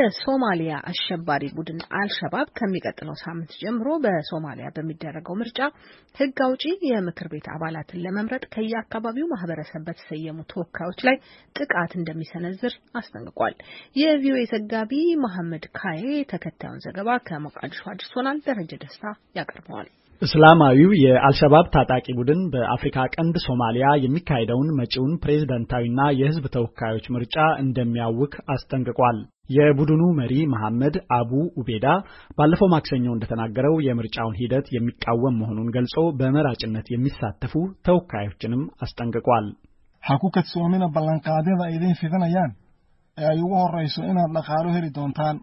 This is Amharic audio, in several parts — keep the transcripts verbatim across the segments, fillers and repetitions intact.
የሶማሊያ አሸባሪ ቡድን አልሸባብ ከሚቀጥለው ሳምንት ጀምሮ በሶማሊያ በሚደረገው ምርጫ ሕግ አውጪ የምክር ቤት አባላትን ለመምረጥ ከየአካባቢው ማህበረሰብ በተሰየሙ ተወካዮች ላይ ጥቃት እንደሚሰነዝር አስጠንቅቋል። የቪኦኤ ዘጋቢ መሐመድ ካዬ ተከታዩን ዘገባ ከሞቃዲሾ አድርሶናል። ደረጀ ደስታ ያቀርበዋል። እስላማዊው የአልሸባብ ታጣቂ ቡድን በአፍሪካ ቀንድ ሶማሊያ የሚካሄደውን መጪውን ፕሬዝዳንታዊና የህዝብ ተወካዮች ምርጫ እንደሚያውክ አስጠንቅቋል። የቡድኑ መሪ መሐመድ አቡ ኡቤዳ ባለፈው ማክሰኞ እንደተናገረው የምርጫውን ሂደት የሚቃወም መሆኑን ገልጾ በመራጭነት የሚሳተፉ ተወካዮችንም አስጠንቅቋል። ሐኩከት ሶሚና ባላንቃደዳ ኢዲን ፊደናያን አዩው ሆራይሶ ኢና ለኻሉ ሄሪ ዶንታን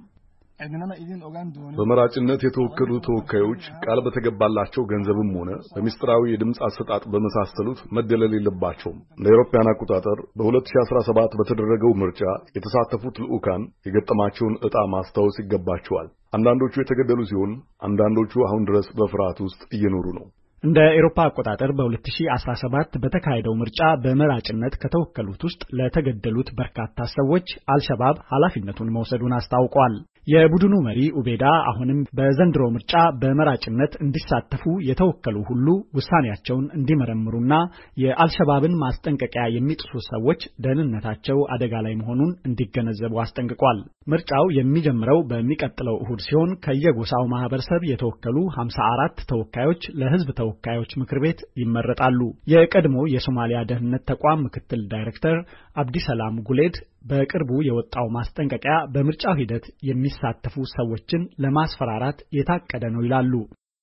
በመራጭነት የተወከሉ ተወካዮች ቃል በተገባላቸው ገንዘብም ሆነ በሚስጥራዊ የድምጽ አሰጣጥ በመሳሰሉት መደለል የለባቸውም። ለአውሮፓውያን አቆጣጠር በ2017 በተደረገው ምርጫ የተሳተፉት ልዑካን የገጠማቸውን ዕጣ ማስታወስ ይገባቸዋል። አንዳንዶቹ የተገደሉ ሲሆን አንዳንዶቹ አሁን ድረስ በፍርሃት ውስጥ እየኖሩ ነው። እንደ አውሮፓ አቆጣጠር በ2017 በተካሄደው ምርጫ በመራጭነት ከተወከሉት ውስጥ ለተገደሉት በርካታ ሰዎች አልሸባብ ኃላፊነቱን መውሰዱን አስታውቋል። የቡድኑ መሪ ኡቤዳ አሁንም በዘንድሮ ምርጫ በመራጭነት እንዲሳተፉ የተወከሉ ሁሉ ውሳኔያቸውን እንዲመረምሩና የአልሸባብን ማስጠንቀቂያ የሚጥሱ ሰዎች ደህንነታቸው አደጋ ላይ መሆኑን እንዲገነዘቡ አስጠንቅቋል። ምርጫው የሚጀምረው በሚቀጥለው እሁድ ሲሆን ከየጎሳው ማህበረሰብ የተወከሉ ሃምሳ አራት ተወካዮች ለህዝብ ተወካዮች ምክር ቤት ይመረጣሉ። የቀድሞ የሶማሊያ ደህንነት ተቋም ምክትል ዳይሬክተር አብዲሰላም ጉሌድ በቅርቡ የወጣው ማስጠንቀቂያ በምርጫው ሂደት የሚሳተፉ ሰዎችን ለማስፈራራት የታቀደ ነው ይላሉ።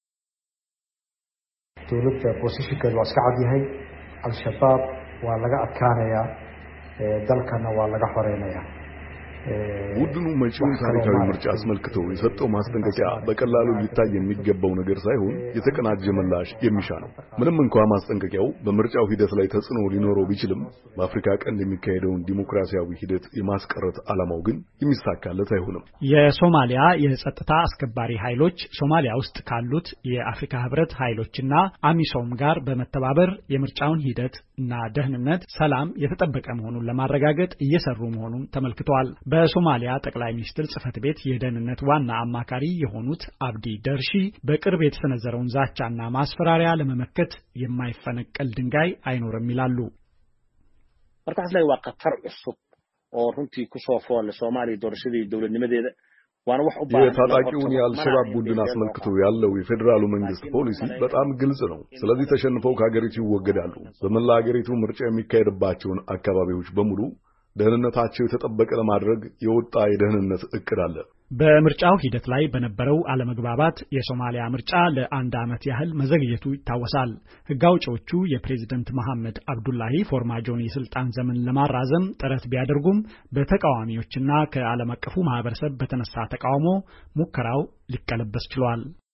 ዶሎታ ፖዚሽንከ ዋስካዓድ ያhay አልሸባብ ወላጋ አካናያ dalkana waa laga xoreynaya ቡድኑ መጪውን ታሪካዊ ምርጫ አስመልክቶ የሰጠው ማስጠንቀቂያ በቀላሉ ሊታይ የሚገባው ነገር ሳይሆን የተቀናጀ ምላሽ የሚሻ ነው። ምንም እንኳን ማስጠንቀቂያው በምርጫው ሂደት ላይ ተጽዕኖ ሊኖረው ቢችልም በአፍሪካ ቀንድ የሚካሄደውን ዲሞክራሲያዊ ሂደት የማስቀረት ዓላማው ግን የሚሳካለት አይሆንም። የሶማሊያ የጸጥታ አስከባሪ ኃይሎች ሶማሊያ ውስጥ ካሉት የአፍሪካ ህብረት ኃይሎችና አሚሶም ጋር በመተባበር የምርጫውን ሂደት እና ደህንነት ሰላም የተጠበቀ መሆኑን ለማረጋገጥ እየሰሩ መሆኑን ተመልክቷል። በሶማሊያ ጠቅላይ ሚኒስትር ጽፈት ቤት የደህንነት ዋና አማካሪ የሆኑት አብዲ ደርሺ በቅርብ የተሰነዘረውን ዛቻና ማስፈራሪያ ለመመከት የማይፈነቀል ድንጋይ አይኖርም ይላሉ። markaas lay waa qatar cusub oo runtii ku soo fool Soomaaliya doorashadii dawladnimadeeda waana wax u baahan የታጣቂውን የአልሸባብ ቡድን አስመልክቶ ያለው የፌደራሉ መንግስት ፖሊሲ በጣም ግልጽ ነው። ስለዚህ ተሸንፈው ከሀገሪቱ ይወገዳሉ። በመላ ሀገሪቱ ምርጫ የሚካሄድባቸውን አካባቢዎች በሙሉ ደህንነታቸው የተጠበቀ ለማድረግ የወጣ የደህንነት እቅድ አለ። በምርጫው ሂደት ላይ በነበረው አለመግባባት የሶማሊያ ምርጫ ለአንድ ዓመት ያህል መዘግየቱ ይታወሳል። ሕግ አውጪዎቹ የፕሬዝዳንት መሐመድ አብዱላሂ ፎርማጆን የስልጣን ዘመን ለማራዘም ጥረት ቢያደርጉም በተቃዋሚዎችና ከዓለም አቀፉ ማህበረሰብ በተነሳ ተቃውሞ ሙከራው ሊቀለበስ ችሏል።